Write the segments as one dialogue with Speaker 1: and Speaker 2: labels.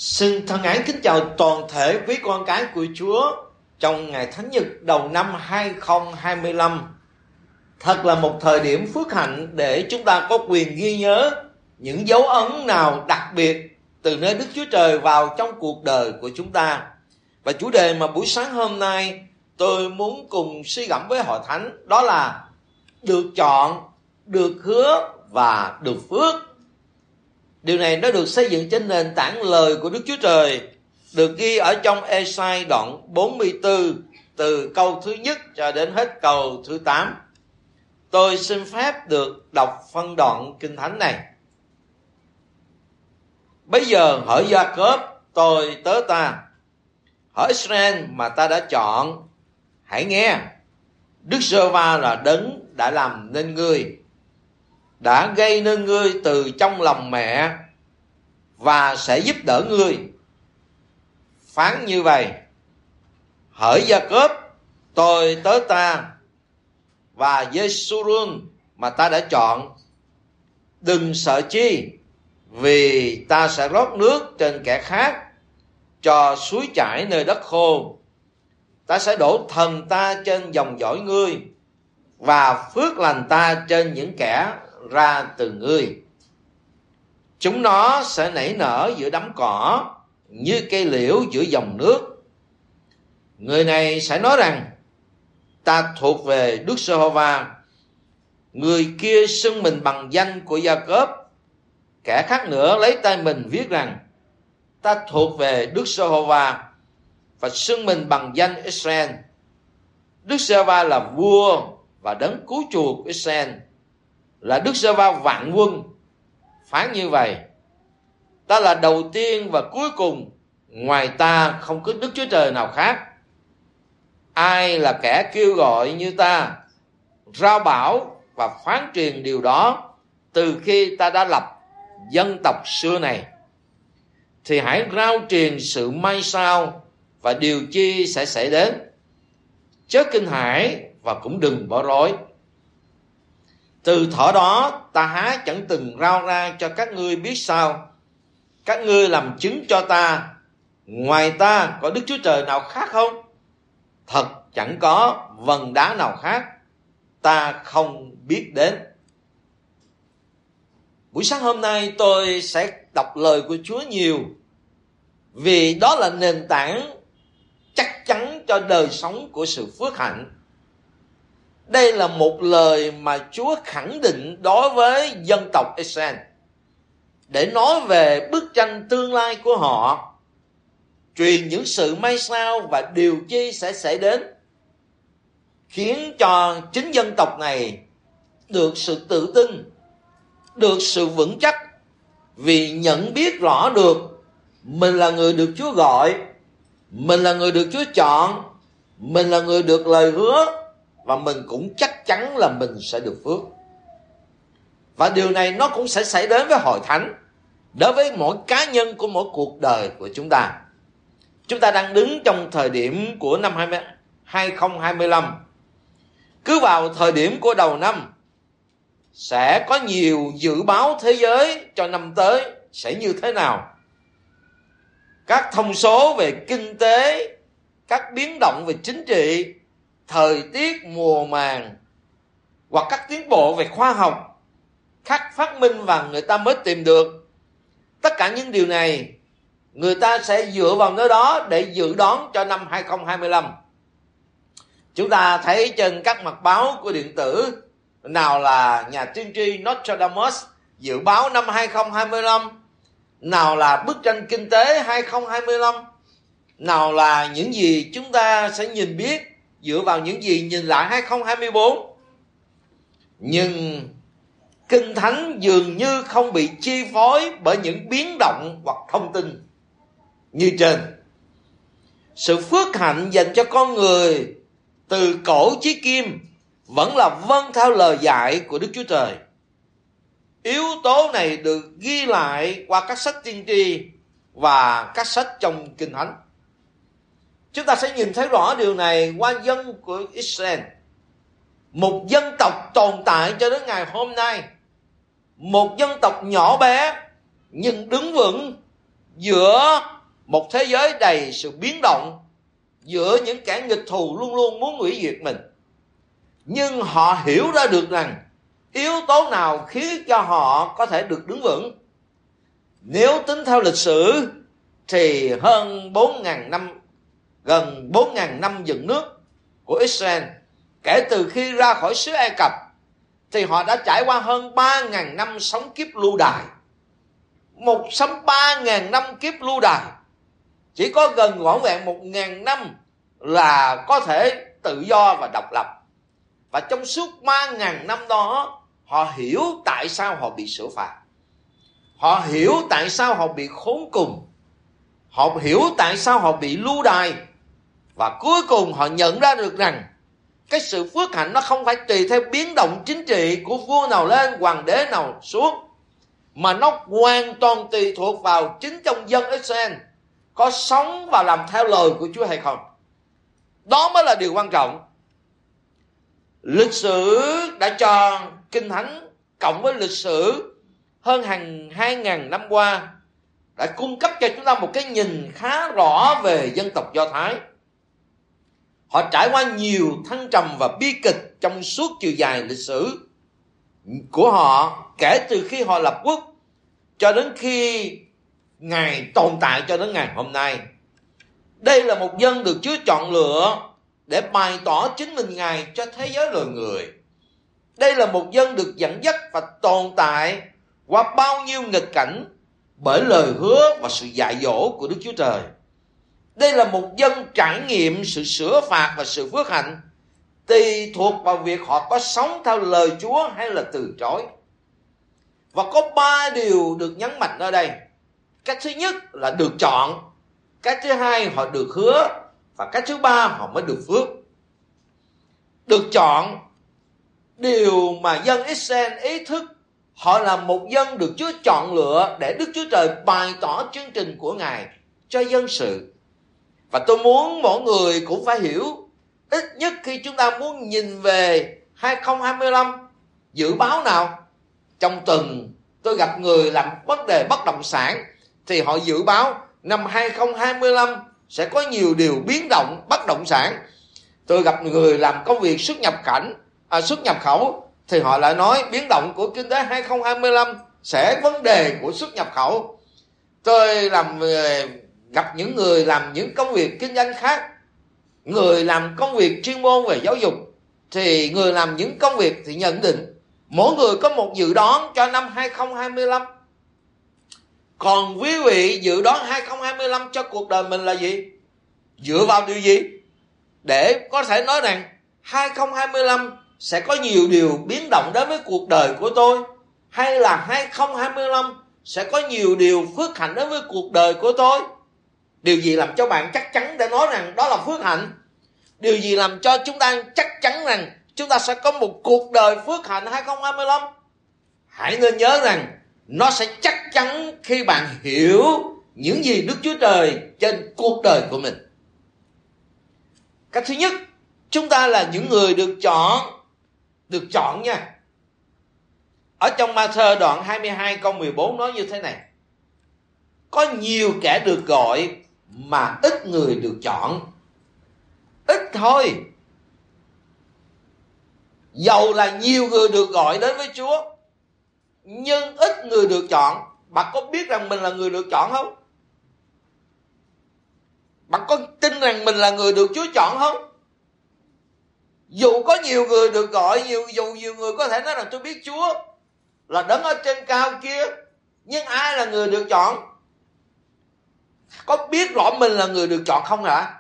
Speaker 1: Xin thân ái kính chào toàn thể quý con cái của Chúa trong ngày Thánh Nhật đầu năm 2025. Thật là một thời điểm phước hạnh để chúng ta có quyền ghi nhớ những dấu ấn nào đặc biệt từ nơi Đức Chúa Trời vào trong cuộc đời của chúng ta. Và chủ đề mà buổi sáng hôm nay tôi muốn cùng suy gẫm với Hội Thánh đó là được chọn, được hứa và được phước. Điều này nó được xây dựng trên nền tảng lời của Đức Chúa Trời, được ghi ở trong Ê-sai đoạn 44 từ câu thứ nhất cho đến hết câu thứ 8. Tôi xin phép được đọc phân đoạn kinh thánh này. Bây giờ hỡi Gia-cốp, tôi tớ ta, hỡi Israel mà ta đã chọn, hãy nghe, Đức Giê-hô-va là đấng đã làm nên ngươi, đã gây nên ngươi từ trong lòng mẹ và sẽ giúp đỡ ngươi. Phán như vậy: hỡi Gia-cốp, tôi tớ ta và Giê-xu-run mà ta đã chọn, đừng sợ chi, vì ta sẽ rót nước trên kẻ khác, cho suối chảy nơi đất khô. Ta sẽ đổ thần ta trên dòng dõi ngươi, và phước lành ta trên những kẻ ra từ ngươi. Chúng nó sẽ nảy nở giữa đám cỏ, như cây liễu giữa dòng nước. Người này sẽ nói rằng: ta thuộc về Đức Giê-hô-va. Người kia xưng mình bằng danh của Gia-cốp. Kẻ khác nữa lấy tay mình viết rằng: ta thuộc về Đức Giê-hô-va, và xưng mình bằng danh Israel. Đức Giê-hô-va là vua và đấng cứu chuộc Israel, là Đức Giê-hô-va vạn quân. Phán như vậy: ta là đầu tiên và cuối cùng, ngoài ta không có Đức Chúa Trời nào khác. Ai là kẻ kêu gọi như ta, rao bảo và phán truyền điều đó từ khi ta đã lập dân tộc xưa này? Thì hãy rao truyền sự may sao và điều chi sẽ xảy đến. Chớ kinh hãi và cũng đừng bỏ rối. Từ thuở đó ta há chẳng từng rao ra cho các ngươi biết sao? Các ngươi làm chứng cho ta, ngoài ta có Đức Chúa Trời nào khác không? Thật chẳng có vần đá nào khác, ta không biết đến. Buổi sáng hôm nay tôi sẽ đọc lời của Chúa nhiều, vì đó là nền tảng chắc chắn cho đời sống của sự phước hạnh. Đây là một lời mà Chúa khẳng định đối với dân tộc Israel, để nói về bức tranh tương lai của họ, truyền những sự may sao và điều chi sẽ xảy đến, khiến cho chính dân tộc này được sự tự tin, được sự vững chắc, vì nhận biết rõ được mình là người được Chúa gọi, mình là người được Chúa chọn, mình là người được lời hứa, và mình cũng chắc chắn là mình sẽ được phước. Và điều này nó cũng sẽ xảy đến với Hội Thánh, đối với mỗi cá nhân của mỗi cuộc đời của chúng ta. Chúng ta đang đứng trong thời điểm của năm 2025. Cứ vào thời điểm của đầu năm, sẽ có nhiều dự báo thế giới cho năm tới sẽ như thế nào. Các thông số về kinh tế, các biến động về chính trị, thời tiết mùa màng, hoặc các tiến bộ về khoa học, các phát minh và người ta mới tìm được. Tất cả những điều này người ta sẽ dựa vào nơi đó để dự đoán cho năm 2025. Chúng ta thấy trên các mặt báo của điện tử, nào là nhà tiên tri Nostradamus dự báo năm 2025, nào là bức tranh kinh tế 2025, nào là những gì chúng ta sẽ nhìn biết dựa vào những gì nhìn lại 2024. Nhưng Kinh Thánh dường như không bị chi phối bởi những biến động hoặc thông tin như trên. Sự phước hạnh dành cho con người từ cổ chí kim vẫn là vâng theo lời dạy của Đức Chúa Trời. Yếu tố này được ghi lại qua các sách tiên tri và các sách trong Kinh Thánh. Chúng ta sẽ nhìn thấy rõ điều này qua dân của Israel, một dân tộc tồn tại cho đến ngày hôm nay, một dân tộc nhỏ bé nhưng đứng vững, giữa một thế giới đầy sự biến động, giữa những kẻ nghịch thù luôn luôn muốn hủy diệt mình. Nhưng họ hiểu ra được rằng yếu tố nào khiến cho họ có thể được đứng vững. Nếu tính theo lịch sử thì hơn 4.000 năm, gần 4.000 năm dựng nước của Israel, kể từ khi ra khỏi xứ Ai Cập, thì họ đã trải qua hơn 3.000 năm sống kiếp lưu đày. Một sống 3.000 năm kiếp lưu đày, chỉ có gần vỏn vẹn 1.000 năm là có thể tự do và độc lập. Và trong suốt 3.000 năm đó, họ hiểu tại sao họ bị xử phạt. Họ hiểu tại sao họ bị khốn cùng. Họ hiểu tại sao họ bị lưu đày. Và cuối cùng họ nhận ra được rằng cái sự phước hạnh nó không phải tùy theo biến động chính trị của vua nào lên, hoàng đế nào xuống, mà nó hoàn toàn tùy thuộc vào chính trong dân Israel có sống và làm theo lời của Chúa hay không. Đó mới là điều quan trọng. Lịch sử đã cho Kinh Thánh cộng với lịch sử hơn 2.000 năm qua đã cung cấp cho chúng ta một cái nhìn khá rõ về dân tộc Do Thái. Họ trải qua nhiều thăng trầm và bi kịch trong suốt chiều dài lịch sử của họ, kể từ khi họ lập quốc cho đến khi Ngài tồn tại cho đến ngày hôm nay. Đây là một dân được Chúa chọn lựa để bày tỏ chính mình Ngài cho thế giới loài người. Đây là một dân được dẫn dắt và tồn tại qua bao nhiêu nghịch cảnh bởi lời hứa và sự dạy dỗ của Đức Chúa Trời. Đây là một dân trải nghiệm sự sửa phạt và sự phước hạnh tùy thuộc vào việc họ có sống theo lời Chúa hay là từ chối. Và có 3 điều được nhấn mạnh ở đây. Cái thứ nhất là được chọn, cái thứ hai họ được hứa, và cái thứ ba họ mới được phước. Được chọn, điều mà dân Israel ý thức họ là một dân được Chúa chọn lựa để Đức Chúa Trời bày tỏ chương trình của Ngài cho dân sự. Và tôi muốn mỗi người cũng phải hiểu, ít nhất khi chúng ta muốn nhìn về 2025, dự báo nào. Trong tuần tôi gặp người làm vấn đề bất động sản, thì họ dự báo năm 2025 sẽ có nhiều điều biến động bất động sản. Tôi gặp người làm công việc xuất nhập khẩu, thì họ lại nói biến động của kinh tế 2025 sẽ vấn đề của xuất nhập khẩu. Tôi gặp những người làm những công việc kinh doanh khác, người làm công việc chuyên môn về giáo dục, thì người làm những công việc thì nhận định mỗi người có một dự đoán cho năm 2025. Còn quý vị dự đoán 2025 cho cuộc đời mình là gì? Dựa vào điều gì để có thể nói rằng 2025 sẽ có nhiều điều biến động đến với cuộc đời của tôi, hay là 2025 sẽ có nhiều điều phước hạnh đến với cuộc đời của tôi? Điều gì làm cho bạn chắc chắn để nói rằng đó là phước hạnh? Điều gì làm cho chúng ta chắc chắn rằng chúng ta sẽ có một cuộc đời phước hạnh 2025? Hãy nên nhớ rằng nó sẽ chắc chắn khi bạn hiểu những gì Đức Chúa Trời trên cuộc đời của mình. Cái thứ nhất, chúng ta là những người được chọn nha. Ở trong Ma-thơ đoạn 22 câu 14 nói như thế này: có nhiều kẻ được gọi mà ít người được chọn. Ít thôi. Dầu là nhiều người được gọi đến với Chúa, nhưng ít người được chọn. Bạn có biết rằng mình là người được chọn không? Bạn có tin rằng mình là người được Chúa chọn không? Dù có nhiều người được gọi, dù nhiều người có thể nói rằng tôi biết Chúa là đấng ở trên cao kia, nhưng ai là người được chọn? Có biết rõ mình là người được chọn không hả?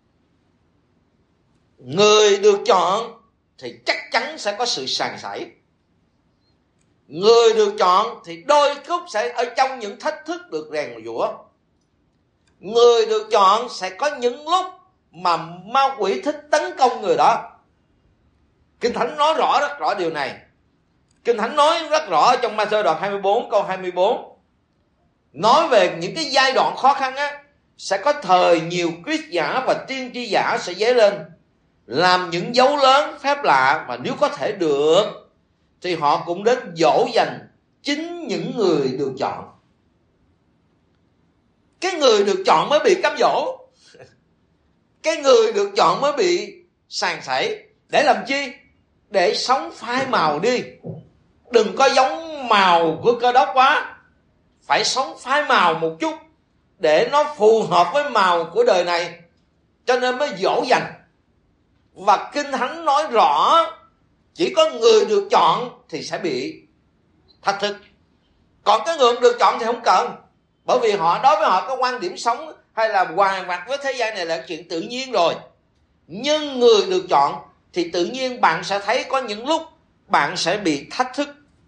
Speaker 1: Người được chọn thì chắc chắn sẽ có sự sàn sảy. Người được chọn thì đôi lúc sẽ ở trong những thách thức được rèn giũa. Người được chọn sẽ có những lúc mà ma quỷ thích tấn công người đó. Kinh Thánh nói rất rõ điều này. Kinh Thánh nói rất rõ trong Ma-thơ đoạn 24 câu 24, nói về những cái giai đoạn khó khăn á, sẽ có thời nhiều Christ giả và tiên tri giả sẽ dấy lên, làm những dấu lớn phép lạ, và nếu có thể được thì họ cũng đến dỗ dành chính những người được chọn. Cái người được chọn mới bị cám dỗ. Cái người được chọn mới bị sàn sảy. Để làm chi? Để sống phai màu đi. Đừng có giống màu của Cơ Đốc quá. Phải sống phai màu một chút để nó phù hợp với màu của đời này. Cho nên mới dỗ dành. Và Kinh Thánh nói rõ chỉ có người được chọn thì sẽ bị thách thức. Còn cái người được chọn thì không cần. Bởi vì đối với họ có quan điểm sống hay là hòa mặt với thế gian này là chuyện tự nhiên rồi. Nhưng người được chọn thì tự nhiên bạn sẽ thấy có những lúc bạn sẽ bị thách thức.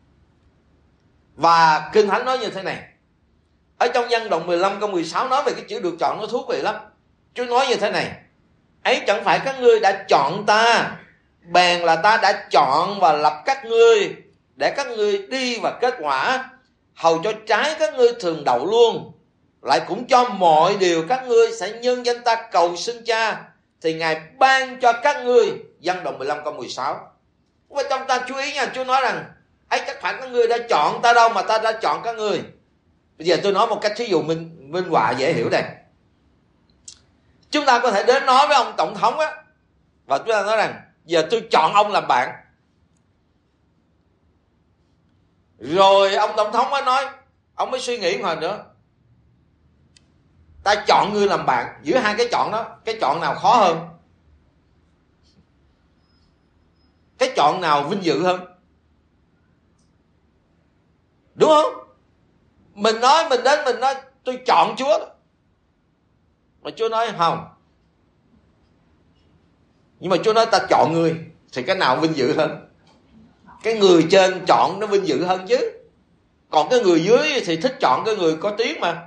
Speaker 1: Và Kinh Thánh nói như thế này. Ở trong Dân Đoạn 15 câu 16 nói về cái chữ được chọn, nó thú vị lắm. Chúa nói như thế này: ấy chẳng phải các ngươi đã chọn ta, bèn là ta đã chọn và lập các ngươi để các ngươi đi và kết quả, hầu cho trái các ngươi thường đậu luôn. Lại cũng cho mọi điều các ngươi sẽ nhân danh ta cầu xin Cha, thì Ngài ban cho các ngươi. Dân Đoạn 15 câu 16. Và trong ta chú ý nha, Chúa nói rằng ấy chắc phải các ngươi đã chọn ta đâu mà ta đã chọn các ngươi. Bây giờ tôi nói một cách thí dụ minh họa dễ hiểu đây. Chúng ta có thể đến nói với ông tổng thống á, và chúng ta nói rằng giờ tôi chọn ông làm bạn. Rồi ông tổng thống mới nói, ông mới suy nghĩ hồi nữa, ta chọn ngươi làm bạn. Giữa hai cái chọn đó, cái chọn nào khó hơn? Cái chọn nào vinh dự hơn? Đúng không? Mình đến mình nói tôi chọn Chúa, mà Chúa nói không. Nhưng mà Chúa nói ta chọn ngươi, thì cái nào vinh dự hơn? Cái người trên chọn nó vinh dự hơn chứ. Còn cái người dưới thì thích chọn cái người có tiếng mà.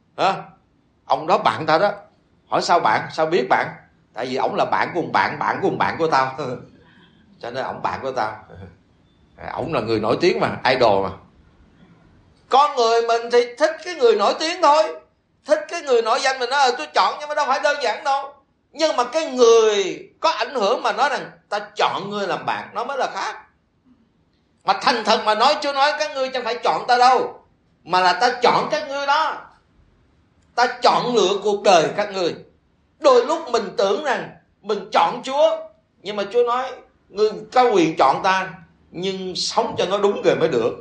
Speaker 1: Ông đó bạn ta đó. Hỏi sao bạn? Sao biết bạn? Tại vì ổng là bạn của bạn của tao. Cho nên ổng bạn của tao. Ổng là người nổi tiếng mà, idol mà. Con người mình thì thích cái người nổi tiếng thôi. Thích cái người nổi danh, mình nói tôi chọn, nhưng mà đâu phải đơn giản đâu. Nhưng mà cái người có ảnh hưởng mà nói rằng ta chọn ngươi làm bạn, nó mới là khác. Mà thành thật mà nói, Chúa nói các ngươi chẳng phải chọn ta đâu, mà là ta chọn các ngươi đó. Ta chọn lựa cuộc đời các ngươi. Đôi lúc mình tưởng rằng mình chọn Chúa, nhưng mà Chúa nói ngươi có quyền chọn ta, nhưng sống cho nó đúng rồi mới được.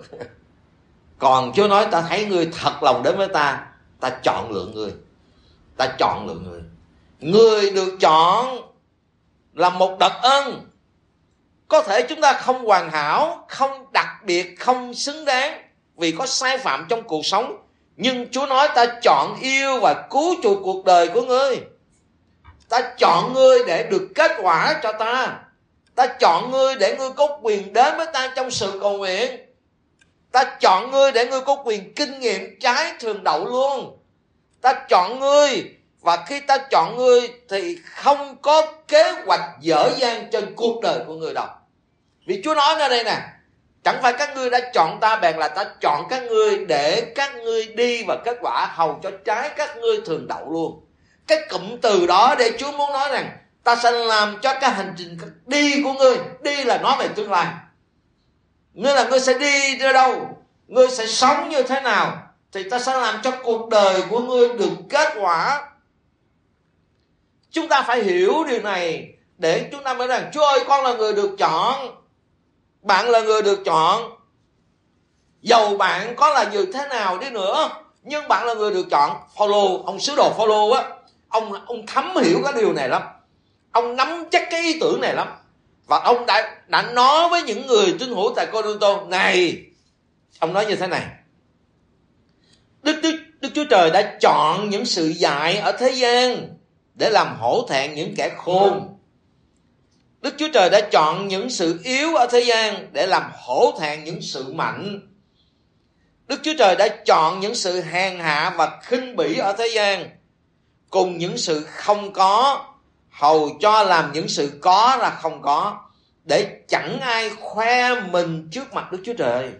Speaker 1: Còn Chúa nói ta thấy ngươi thật lòng đến với ta, ta chọn lựa ngươi. Ta chọn lựa ngươi. Người được chọn là một đặc ân. Có thể chúng ta không hoàn hảo, không đặc biệt, không xứng đáng vì có sai phạm trong cuộc sống. Nhưng Chúa nói ta chọn yêu và cứu chuộc cuộc đời của ngươi. Ta chọn ngươi để được kết quả cho ta. Ta chọn ngươi để ngươi có quyền đến với ta trong sự cầu nguyện. Ta chọn ngươi để ngươi có quyền kinh nghiệm trái thường đậu luôn. Ta chọn ngươi, và khi ta chọn ngươi thì không có kế hoạch dở dang trên cuộc đời của ngươi đâu. Vì Chúa nói ở đây nè, chẳng phải các ngươi đã chọn ta, bèn là ta chọn các ngươi để các ngươi đi và kết quả, hầu cho trái các ngươi thường đậu luôn. Cái cụm từ đó để Chúa muốn nói rằng ta sẽ làm cho cái hành trình đi của ngươi, đi là nói về tương lai. Ngươi là ngươi sẽ đi đến đâu, ngươi sẽ sống như thế nào, thì ta sẽ làm cho cuộc đời của ngươi được kết quả. Chúng ta phải hiểu điều này để chúng ta mới rằng Chúa ơi, con là người được chọn. Bạn là người được chọn. Dầu bạn có là như thế nào đi nữa, nhưng bạn là người được chọn. Phaolô, ông sứ đồ Phaolô á, ông thấm hiểu cái điều này lắm. Ông nắm chắc cái ý tưởng này lắm. Và ông đã nói với những người tín hữu tại Cô-rinh-tô này. Ông nói như thế này: Đức Chúa Trời đã chọn những sự dại ở thế gian để làm hổ thẹn những kẻ khôn. Đức Chúa Trời đã chọn những sự yếu ở thế gian để làm hổ thẹn những sự mạnh. Đức Chúa Trời đã chọn những sự hèn hạ và khinh bỉ ở thế gian cùng những sự không có, hầu cho làm những sự có là không có, để chẳng ai khoe mình trước mặt Đức Chúa Trời.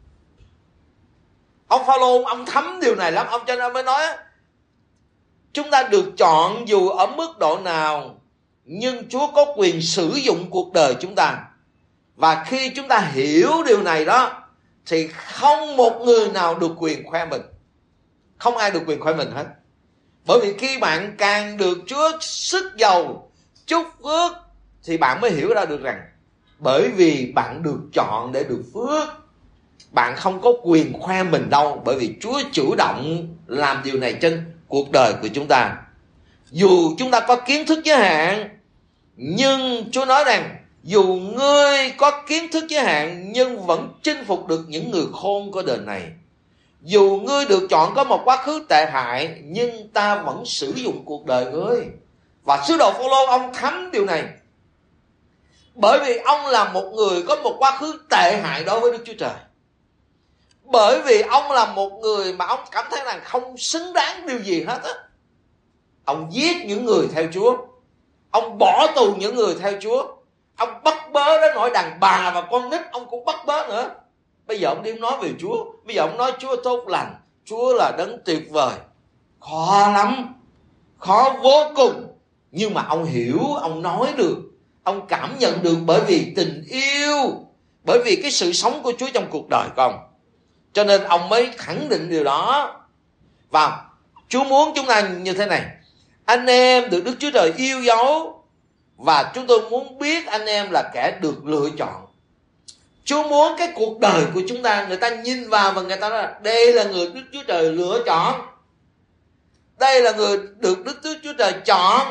Speaker 1: Ông Phaolô ông thấm điều này lắm. Ông cho nên mới nói chúng ta được chọn dù ở mức độ nào, nhưng Chúa có quyền sử dụng cuộc đời chúng ta. Và khi chúng ta hiểu điều này đó, thì không một người nào được quyền khoe mình. Không ai được quyền khoe mình hết. Bởi vì khi bạn càng được Chúa sức giàu, chúc phước, thì bạn mới hiểu ra được rằng bởi vì bạn được chọn để được phước. Bạn không có quyền khoe mình đâu, bởi vì Chúa chủ động làm điều này trên cuộc đời của chúng ta. Dù chúng ta có kiến thức giới hạn, nhưng Chúa nói rằng dù ngươi có kiến thức giới hạn nhưng vẫn chinh phục được những người khôn của đời này. Dù ngươi được chọn có một quá khứ tệ hại, nhưng ta vẫn sử dụng cuộc đời ngươi. Và sứ đồ Phôlô ông thấm điều này, bởi vì ông là một người có một quá khứ tệ hại đối với Đức Chúa Trời. Bởi vì ông là một người mà ông cảm thấy rằng không xứng đáng điều gì hết á. Ông giết những người theo Chúa, ông bỏ tù những người theo Chúa, ông bắt bớ đến nỗi đàn bà và con nít ông cũng bắt bớ nữa. Bây giờ ông đi nói về Chúa, bây giờ ông nói Chúa tốt lành, Chúa là đấng tuyệt vời. Khó lắm, khó vô cùng. Nhưng mà ông hiểu, ông nói được, ông cảm nhận được, bởi vì tình yêu, bởi vì cái sự sống của Chúa trong cuộc đời của ông. Cho nên ông mới khẳng định điều đó. Và Chúa muốn chúng ta như thế này: anh em được Đức Chúa Trời yêu dấu, và chúng tôi muốn biết anh em là kẻ được lựa chọn. Chúa muốn cái cuộc đời của chúng ta, người ta nhìn vào và người ta nói là đây là người Đức Chúa Trời lựa chọn, đây là người được Đức Chúa Trời chọn.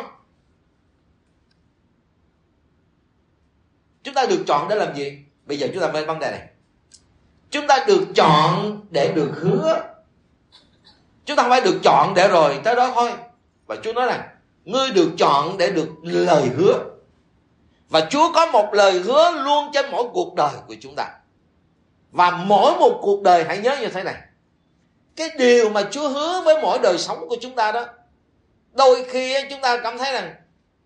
Speaker 1: Chúng ta được chọn để làm gì? Bây giờ chúng ta lên vấn đề này. Chúng ta được chọn để được hứa. Chúng ta không phải được chọn để rồi tới đó thôi. Và Chúa nói rằng ngươi được chọn để được lời hứa. Và Chúa có một lời hứa luôn trên mỗi cuộc đời của chúng ta. Và mỗi một cuộc đời, hãy nhớ như thế này, cái điều mà Chúa hứa với mỗi đời sống của chúng ta đó, đôi khi chúng ta cảm thấy rằng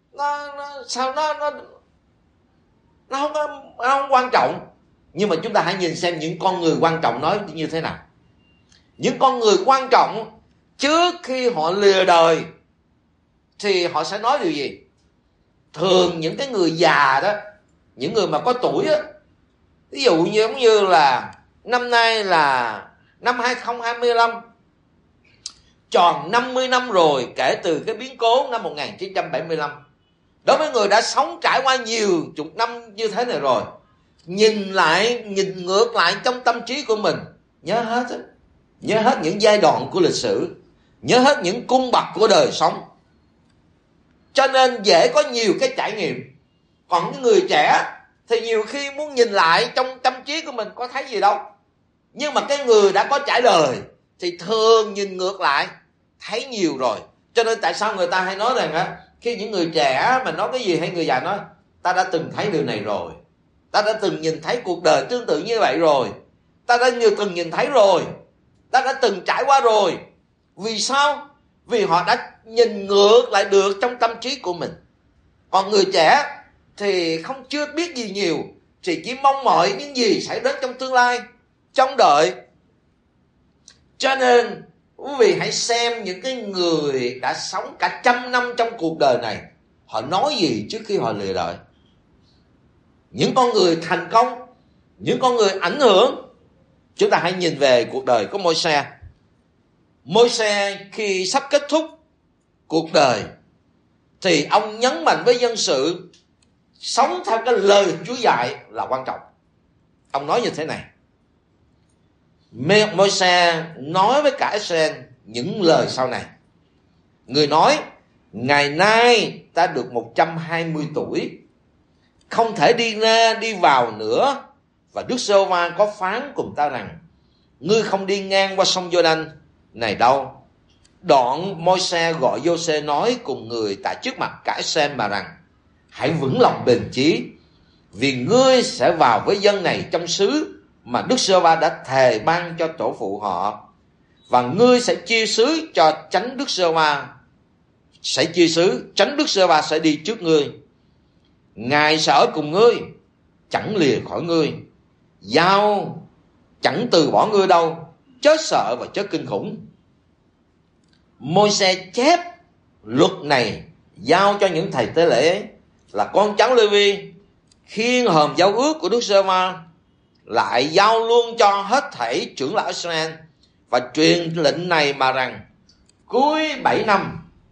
Speaker 1: nó không quan trọng. Nhưng mà chúng ta hãy nhìn xem những con người quan trọng nói như thế nào. Những con người quan trọng trước khi họ lìa đời thì họ sẽ nói điều gì? Thường những cái người già đó, những người mà có tuổi á, ví dụ như giống như là năm nay là năm 2025, tròn 50 năm rồi kể từ cái biến cố năm 1975. Đối với người đã sống trải qua nhiều chục năm như thế này rồi, nhìn ngược lại trong tâm trí của mình, nhớ hết á, nhớ hết những giai đoạn của lịch sử, nhớ hết những cung bậc của đời sống. Cho nên dễ có nhiều cái trải nghiệm. Còn những người trẻ thì nhiều khi muốn nhìn lại trong tâm trí của mình có thấy gì đâu. Nhưng mà cái người đã có trải đời thì thường nhìn ngược lại thấy nhiều rồi. Cho nên tại sao người ta hay nói rằng á, khi những người trẻ mà nói cái gì hay người già nói ta đã từng thấy điều này rồi, ta đã từng nhìn thấy cuộc đời tương tự như vậy rồi, ta đã từng nhìn thấy rồi, ta đã từng trải qua rồi. Vì sao? Vì họ đã nhìn ngược lại được trong tâm trí của mình. Còn người trẻ thì chưa biết gì nhiều, thì chỉ mong mỏi những gì xảy đến trong tương lai, trông đợi. Cho nên quý vị hãy xem những cái người đã sống cả 100 năm trong cuộc đời này, họ nói gì trước khi họ lìa đời. Những con người thành công, những con người ảnh hưởng. Chúng ta hãy nhìn về cuộc đời của Môi-se. Môi-se khi sắp kết thúc cuộc đời thì ông nhấn mạnh với dân sự sống theo cái lời Chúa dạy là quan trọng. Ông nói như thế này: Môi-se nói với cả Israel những lời sau này. Người nói: ngày nay ta được 120 tuổi, không thể đi ra đi vào nữa. Và Đức Giê-hô-va có phán cùng ta rằng ngươi không đi ngang qua sông Giô-đanh này đâu. Đoạn Môi-se gọi Giô-se nói cùng người tại trước mặt cả Israel mà rằng: hãy vững lòng bền chí, vì ngươi sẽ vào với dân này trong xứ mà Đức Giê-hô-va đã thề ban cho tổ phụ họ, và ngươi sẽ chia xứ cho chánh Đức Giê-hô-va, chánh Đức Giê-hô-va sẽ đi trước ngươi. Ngài sẽ ở cùng ngươi, chẳng lìa khỏi ngươi, dao chẳng từ bỏ ngươi đâu, chớ sợ và chớ kinh khủng. Môi-se chép luật này giao cho những thầy tế lễ là con cháu Lê-vi, khiêng hòm giao ước của Đức Giê-hô-va, lại giao luôn cho hết thảy trưởng lão Israel, và truyền lệnh này mà rằng: cuối 7 năm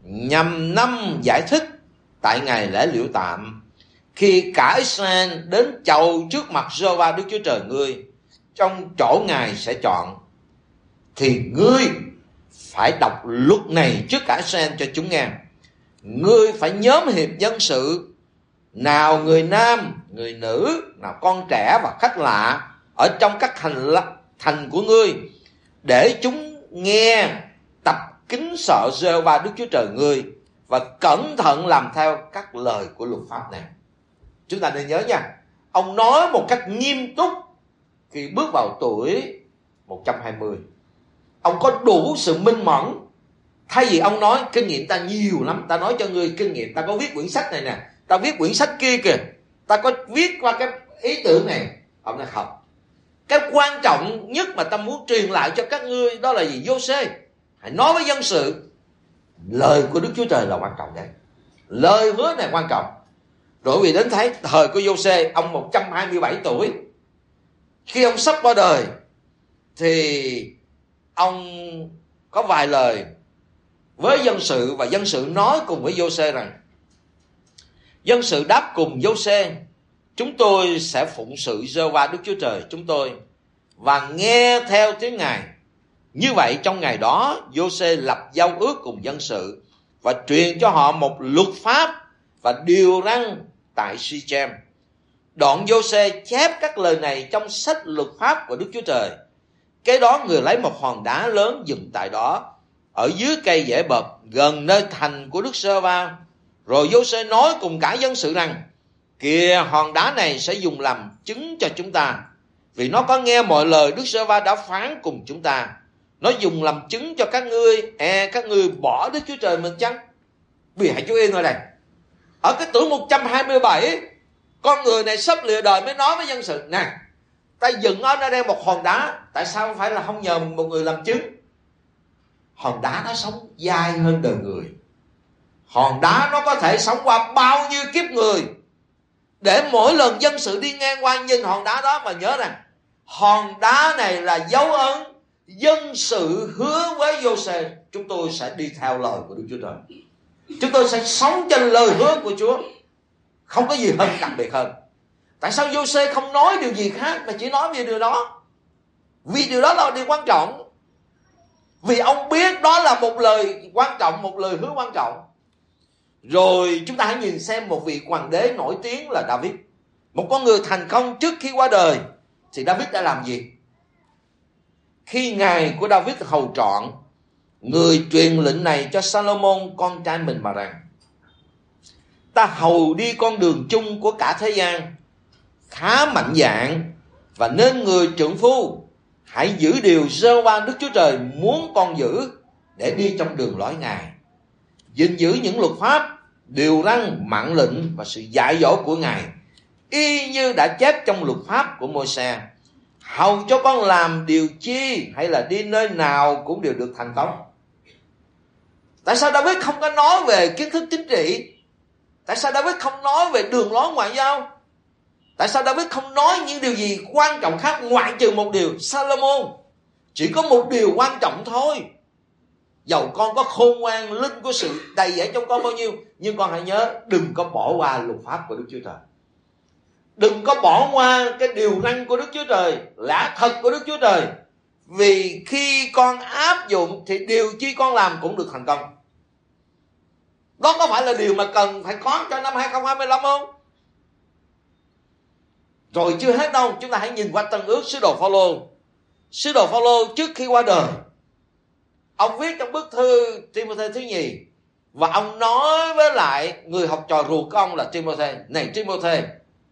Speaker 1: nhằm năm giải thích tại ngày lễ liễu tạm, khi cả Israel đến chầu trước mặt Giê-hô-va Đức Chúa Trời ngươi trong chỗ Ngài sẽ chọn, thì ngươi phải đọc luật này trước cả Israel cho chúng nghe. Ngươi phải nhóm hiệp dân sự, nào người nam, người nữ, nào con trẻ và khách lạ ở trong các thành của ngươi, để chúng nghe tập kính sợ Giê-hô-va Đức Chúa Trời ngươi và cẩn thận làm theo các lời của luật pháp này. Chúng ta nên nhớ nha, ông nói một cách nghiêm túc khi bước vào tuổi 120. Ông có đủ sự minh mẫn. Thay vì ông nói kinh nghiệm ta nhiều lắm, ta nói cho ngươi kinh nghiệm, ta có viết quyển sách này nè, ta viết quyển sách kia kìa, ta có viết qua cái ý tưởng này. Ông nói không, cái quan trọng nhất mà ta muốn truyền lại cho các ngươi đó là gì? Giô-xê, hãy nói với dân sự, lời của Đức Chúa Trời là quan trọng đấy, lời hứa này quan trọng. Rồi vì đến thấy thời của Giô-xê, ông 127 tuổi, khi ông sắp qua đời thì ông có vài lời với dân sự, và dân sự nói cùng với Giô-xê rằng, dân sự đáp cùng Giô-xê, chúng tôi sẽ phụng sự Giê-hô-va Đức Chúa Trời chúng tôi và nghe theo tiếng Ngài. Như vậy trong ngày đó, Giô-xê lập giao ước cùng dân sự và truyền cho họ một luật pháp và điều răn tại Si-chem. Đoạn Giô-xê chép các lời này trong sách luật pháp của Đức Chúa Trời. Kế đó người lấy một hòn đá lớn dựng tại đó, ở dưới cây dễ bợp gần nơi thành của Đức Giê-hô-va. Rồi Giô-xê nói cùng cả dân sự rằng, kìa, hòn đá này sẽ dùng làm chứng cho chúng ta, vì nó có nghe mọi lời Đức Giê-hô-va đã phán cùng chúng ta. Nó dùng làm chứng cho các ngươi, các ngươi bỏ Đức Chúa Trời mình chăng? Vì hãy chú ý nơi này, ở cái tuổi 127, con người này sắp lìa đời mới nói với dân sự, nè, ta dựng ở đây một hòn đá, tại sao phải là không nhờ một người làm chứng? Hòn đá nó sống dài hơn đời người. Hòn đá nó có thể sống qua bao nhiêu kiếp người, để mỗi lần dân sự đi ngang qua nhìn hòn đá đó mà nhớ rằng hòn đá này là dấu ấn dân sự hứa với Giô-xê, chúng tôi sẽ đi theo lời của Đức Chúa Trời, chúng tôi sẽ sống trên lời hứa của Chúa, không có gì hơn đặc biệt hơn. Tại sao Giô-xê không nói điều gì khác mà chỉ nói về điều đó? Vì điều đó là điều quan trọng. Vì ông biết đó là một lời quan trọng, một lời hứa quan trọng. Rồi chúng ta hãy nhìn xem một vị hoàng đế nổi tiếng là David, một con người thành công trước khi qua đời, thì David đã làm gì? Khi ngày của David hầu trọn, người truyền lệnh này cho Salomon con trai mình mà rằng, ta hầu đi con đường chung của cả thế gian, khá mạnh dạn và nên người trượng phu, hãy giữ điều Giê-hô-va Đức Chúa Trời muốn con giữ, để đi trong đường lối Ngài, gìn giữ những luật pháp, điều răn, mạng lệnh và sự dạy dỗ của Ngài, y như đã chép trong luật pháp của Môi-se, hầu cho con làm điều chi hay là đi nơi nào cũng đều được thành công. Tại sao David không có nói về kiến thức chính trị? Tại sao David không nói về đường lối ngoại giao? Tại sao David không nói những điều gì quan trọng khác, ngoại trừ một điều? Salomon chỉ có một điều quan trọng thôi. Dầu con có khôn ngoan, linh của sự đầy dẫy trong con bao nhiêu, nhưng con hãy nhớ, đừng có bỏ qua luật pháp của Đức Chúa Trời. Đừng có bỏ qua cái điều răn của Đức Chúa Trời, lẽ thật của Đức Chúa Trời. Vì khi con áp dụng thì điều chi con làm cũng được thành công. Đó có phải là điều mà cần phải có cho năm 2025 không? Rồi chưa hết đâu, chúng ta hãy nhìn qua Tân Ước sứ đồ Phaolô. Sứ đồ Phaolô trước khi qua đời, ông viết trong bức thư Timôthê thứ nhì, và ông nói với lại người học trò ruột của ông là Timôthê, này Timôthê,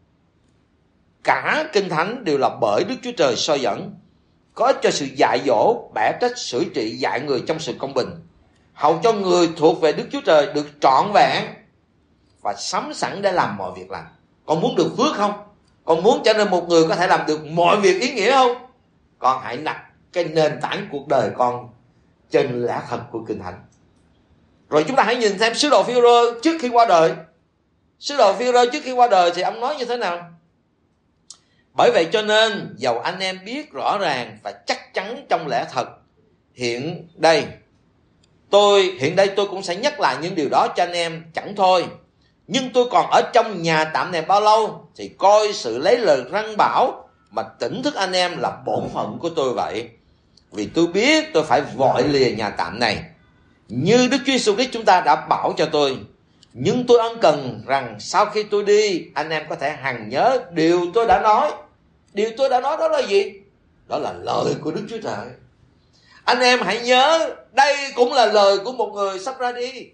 Speaker 1: cả Kinh Thánh đều là bởi Đức Chúa Trời soi dẫn, có cho sự dạy dỗ, bẻ trách, sửa trị, dạy người trong sự công bình, hầu cho người thuộc về Đức Chúa Trời được trọn vẹn và sắm sẵn để làm mọi việc lành. Con muốn được phước không? Con muốn trở nên một người có thể làm được mọi việc ý nghĩa không? Con hãy đặt cái nền tảng cuộc đời con trên lẽ thật của Kinh Thánh. Rồi chúng ta hãy nhìn xem sứ đồ Phi-rơ trước khi qua đời. Sứ đồ Phi-rơ trước khi qua đời thì ông nói như thế nào? Bởi vậy cho nên dầu anh em biết rõ ràng và chắc chắn trong lẽ thật hiện đây, Hiện đây tôi cũng sẽ nhắc lại những điều đó cho anh em chẳng thôi. Nhưng tôi còn ở trong nhà tạm này bao lâu thì coi sự lấy lời răn bảo mà tỉnh thức anh em là bổn phận của tôi vậy. Vì tôi biết tôi phải vội lìa nhà tạm này, như Đức Chúa Giêsu Christ chúng ta đã bảo cho tôi. Nhưng tôi ân cần rằng sau khi tôi đi, anh em có thể hằng nhớ điều tôi đã nói. Điều tôi đã nói đó là gì? Đó là lời của Đức Chúa Trời. Anh em hãy nhớ, đây cũng là lời của một người sắp ra đi.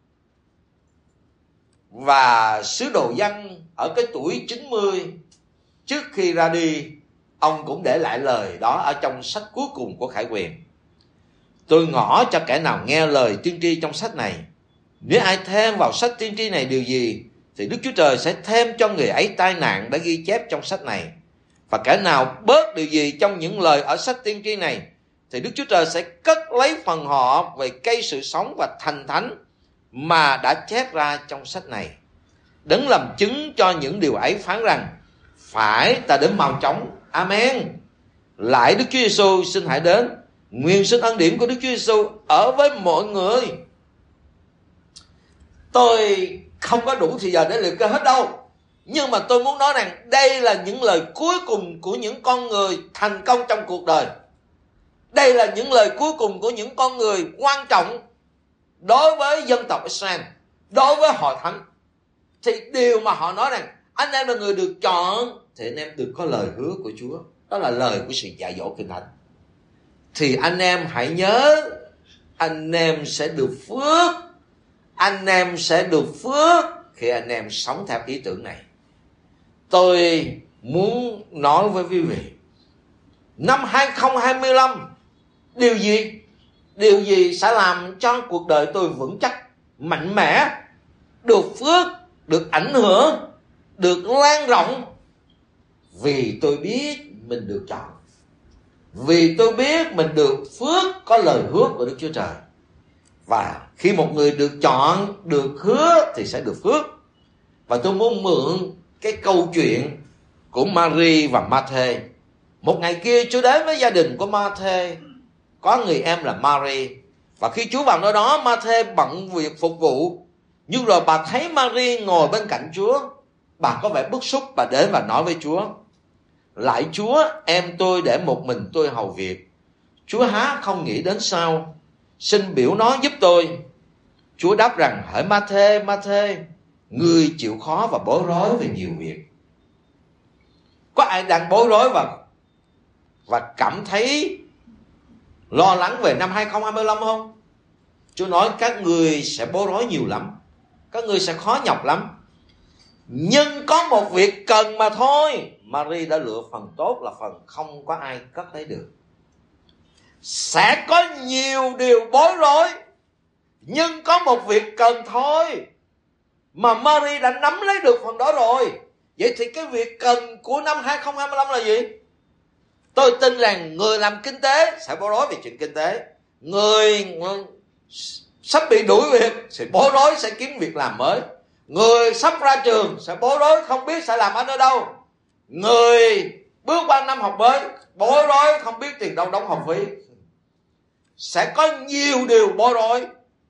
Speaker 1: Và sứ đồ Giăng ở cái tuổi 90, trước khi ra đi, ông cũng để lại lời đó ở trong sách cuối cùng của Khải Huyền. Tôi ngỏ cho kẻ nào nghe lời tiên tri trong sách này. Nếu ai thêm vào sách tiên tri này điều gì, thì Đức Chúa Trời sẽ thêm cho người ấy tai nạn đã ghi chép trong sách này. Và kẻ nào bớt điều gì trong những lời ở sách tiên tri này, thì Đức Chúa Trời sẽ cất lấy phần họ về cây sự sống và thành thánh mà đã chép ra trong sách này. Đấng làm chứng cho những điều ấy phán rằng, phải ta đến mau chóng. Amen. Lại Đức Chúa Giêsu xin hãy đến. Nguyện xin ân điển của Đức Chúa Giêsu ở với mọi người. Tôi không có đủ thời giờ để liệt kê hết đâu, nhưng mà tôi muốn nói rằng đây là những lời cuối cùng của những con người thành công trong cuộc đời. Đây là những lời cuối cùng của những con người quan trọng đối với dân tộc Israel, đối với hội thánh. Thì điều mà họ nói rằng anh em là người được chọn, thì anh em được có lời hứa của Chúa. Đó là lời của sự dạy dỗ Kinh Thánh. Thì anh em hãy nhớ, anh em sẽ được phước. Anh em sẽ được phước khi anh em sống theo ý tưởng này. Tôi muốn nói với quý vị, năm 2025, điều gì sẽ làm cho cuộc đời tôi vững chắc, mạnh mẽ, được phước, được ảnh hưởng, được lan rộng? Vì tôi biết mình được chọn. Vì tôi biết mình được phước, có lời hứa của Đức Chúa Trời. Và khi một người được chọn, được hứa thì sẽ được phước. Và tôi muốn mượn cái câu chuyện của Mary và Ma-thê. Một ngày kia Chúa đến với gia đình của Ma-thê, có người em là Mary. Và khi Chúa vào nơi đó, Ma-thê bận việc phục vụ. Nhưng rồi bà thấy Mary ngồi bên cạnh Chúa, bà có vẻ bức xúc. Bà đến và nói với Chúa, lạy Chúa, em tôi để một mình tôi hầu việc. Chúa há không nghĩ đến sao? Xin biểu nó giúp tôi. Chúa đáp rằng, hỡi Ma-thê, Ma-thê, ngươi chịu khó và bối rối về nhiều việc. Có ai đang bối rối và cảm thấy lo lắng về năm 2025 không? Chúa nói các ngươi sẽ bối rối nhiều lắm, các ngươi sẽ khó nhọc lắm. Nhưng có một việc cần mà thôi. Mary đã lựa phần tốt, là phần không có ai cất lấy được. Sẽ có nhiều điều bối rối, nhưng có một việc cần thôi. Mà Mary đã nắm lấy được phần đó rồi. Vậy thì cái việc cần của năm 2025 là gì? Tôi tin rằng người làm kinh tế sẽ bối rối về chuyện kinh tế. Người sắp bị đuổi việc sẽ bối rối, sẽ kiếm việc làm mới. Người sắp ra trường sẽ bối rối, không biết sẽ làm ở nơi đâu. Người bước qua năm học mới bối rối, không biết tiền đâu đóng học phí. Sẽ có nhiều điều bối rối,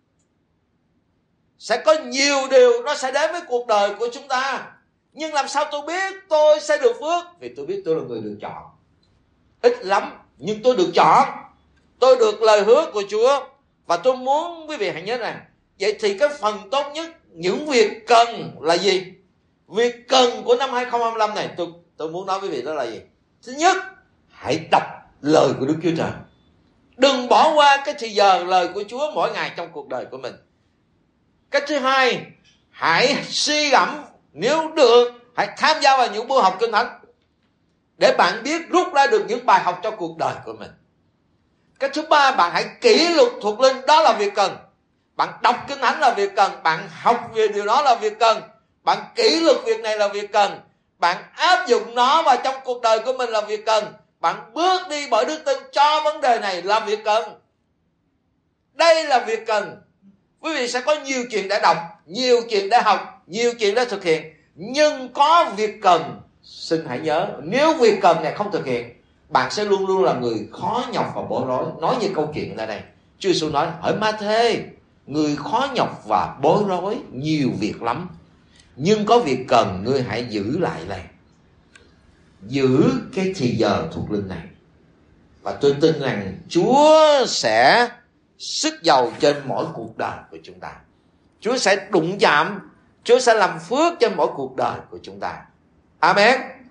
Speaker 1: sẽ có nhiều điều nó sẽ đến với cuộc đời của chúng ta. Nhưng làm sao tôi biết tôi sẽ được phước? Vì tôi biết tôi là người được chọn. Ít lắm, nhưng tôi được chọn. Tôi được lời hứa của Chúa. Và tôi muốn quý vị hãy nhớ rằng, vậy thì cái phần tốt nhất, những việc cần là gì? Việc cần của năm 2025 này, tôi muốn nói với quý vị đó là gì? Thứ nhất, hãy đọc lời của Đức Chúa Trời. Đừng bỏ qua cái thời giờ lời của Chúa mỗi ngày trong cuộc đời của mình. Cái thứ hai, hãy suy gẫm, nếu được, hãy tham gia vào những buổi học Kinh Thánh để bạn biết rút ra được những bài học cho cuộc đời của mình. Cái thứ ba, bạn hãy kỷ luật thuộc linh, đó là việc cần. Bạn đọc Kinh Thánh là việc cần, bạn học về điều đó là việc cần, bạn kỷ luật việc này là việc cần, bạn áp dụng nó vào trong cuộc đời của mình là việc cần, bạn bước đi bởi đức tin cho vấn đề này là việc cần. Đây là việc cần. Quý vị sẽ có nhiều chuyện để đọc, nhiều chuyện để học, nhiều chuyện để thực hiện. Nhưng có việc cần, xin hãy nhớ, nếu việc cần này không thực hiện, bạn sẽ luôn luôn là người khó nhọc và bối rối. Nói như câu chuyện ở đây, Chúa Giêsu nói: hỡi Ma-thê, người khó nhọc và bối rối, nhiều việc lắm, nhưng có việc cần ngươi hãy giữ lại đây. Giữ cái thì giờ thuộc linh này. Và tôi tin rằng Chúa sẽ sức giàu trên mỗi cuộc đời của chúng ta. Chúa sẽ đụng chạm, Chúa sẽ làm phước trên mỗi cuộc đời của chúng ta. Amen.